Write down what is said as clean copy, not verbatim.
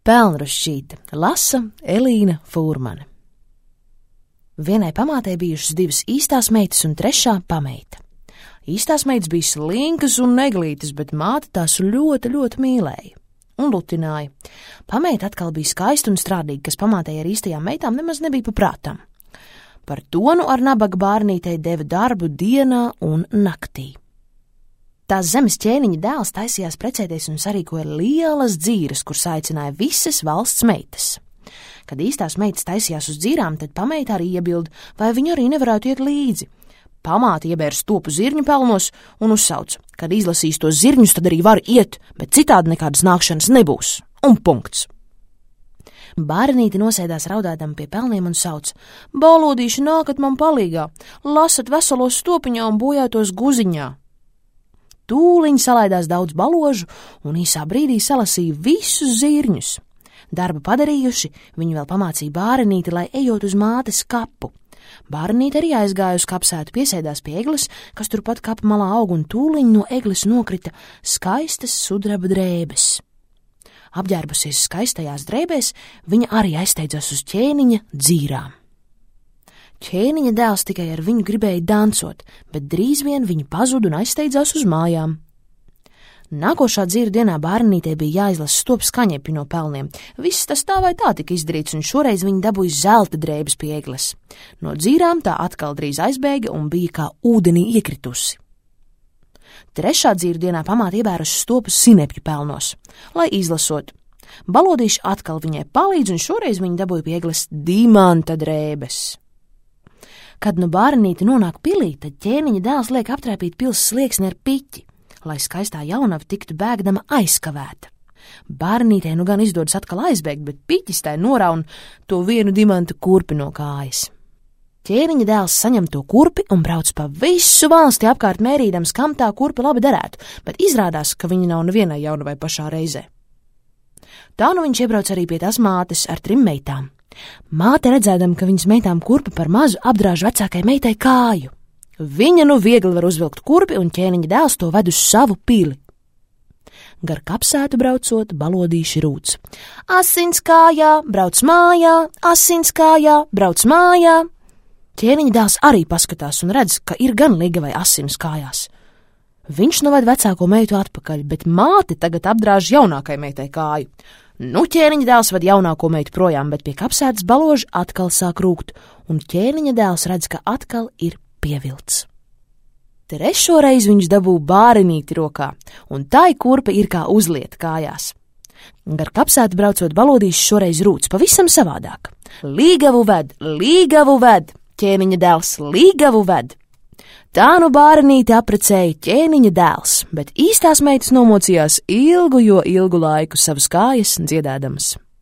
Pelnrušķīte lasa Elīna Fūrmane. Vienai pamātei bijušas 2 īstās meitas un 3. pameita. Īstās meitas bija slinkas un neglītas, bet māte tās ļoti mīlēja un lutināja. Pameita atkal bija skaista un strādīga, kas pamātei ar īstajām meitām nemaz nebija paprātam. Par to nu ar nabaga bārnītei deva darbu dienā un naktī. Tās zemes ķēniņa dēls taisījās precēties un sarīkoja lielas dzīres, kuras aicināja visas valsts meitas. Kad īstās meitas taisījās uz dzīrām, tad pameita arī iebilda, vai viņu arī nevarētu iet līdzi. Pamāte iebēra stopu zirņu pelnos un uzsauca, kad izlasīs tos zirņus, tad arī var iet, bet citādi nekādas nākšanas nebūs. Un punkts. Bārnīte nosēdās raudādama pie pelniem un sauc: "Balodīši, nākat man palīgā, lasat veselo stopiņā un bojātos guziņā." Tūliņ salaidās daudz baložu un īsā brīdī salasīja visus zirņus. Darbu padarījuši, viņi vēl pamācīja Bārnīti, lai ejot uz mātes kapu. Bārnīte arī aizgāja uz kapsētu, piesēdās pie egles, kas turpat kapa malā aug, un tūliņ no egles nokrita skaistas sudraba drēbes. Apģērbusies skaistajās drēbēs, viņa arī aizsteidzās uz ķēniņa dzīrām. Ķēniņa dēls tikai ar viņu gribēja dancot, bet drīz vien viņa pazuda un aizsteidzās uz mājām. Nākošā dzīru dienā Bārnītei bija jāizlasa stops kaņepi no pelniem. Viss tas tā vai tā tika izdarīts, un šoreiz viņa dabūja zelta drēbes pie egles. No dzīrām tā atkal drīz aizbēga un bija kā ūdenī iekritusi. 3. dzīru dienā pamāte iebērusi stopus sinepju pelnos, lai izlasot. Balodīši atkal viņai palīdz, un šoreiz viņa dabūja pie egles dimanta drēbes. Kad nu Bārnīte nonāk pilī, tad ķēniņa dēls liek aptrēpīt pils slieksni ar piķi, lai skaistā jaunava tiktu bēgdama aizkavēta. Bārnītei nu gan izdodas atkal aizbēgt, bet piķis tai noraun to vienu dimanta kurpi no kājas. Ķēniņa dēls saņem to kurpi un brauc pa visu valsti apkārt mērīdams, kam tā kurpi labi derētu, bet izrādās, ka viņa nav nevienai jaunavai pašā reizē. Tā nu viņš iebrauc arī pie tās mātes ar 3 meitām. Māte redzēdama, ka viņas meitām kurpi par mazu, apdrāž vecākai meitai kāju. Viņa nu viegli var uzvilkt kurpi, un ķēniņa dēls to ved uz savu pili. Gar kapsētu braucot, balodīši rūc: "Asins kājā, brauc mājā, asins kājā, brauc mājā." Ķēniņa dēls arī paskatās un redz, ka ir gan ligavai asinis kājās. Viņš nu ved vecāko meitu atpakaļ, bet māte tagad apdrāž jaunākai meitai kāju. Nu ķēniņa dēls ved jaunāko meitu projām, bet pie kapsētas baloži atkal sāk rūkt, un ķēniņa dēls redz, ka atkal ir pievilts. 3. reizi viņš dabū Bārnīti rokā, un tai kurpe ir kā uzlieta kājās. Gar kapsētu braucot, balodīši šoreiz rūc pavisam savādāk. Līgavu ved, ķēniņa dēls līgavu ved. Tā nu Bārnīti apprecēja ķēniņa dēls, bet īstās meitas nomocījās ilgu laiku savas kājas dziedādamas.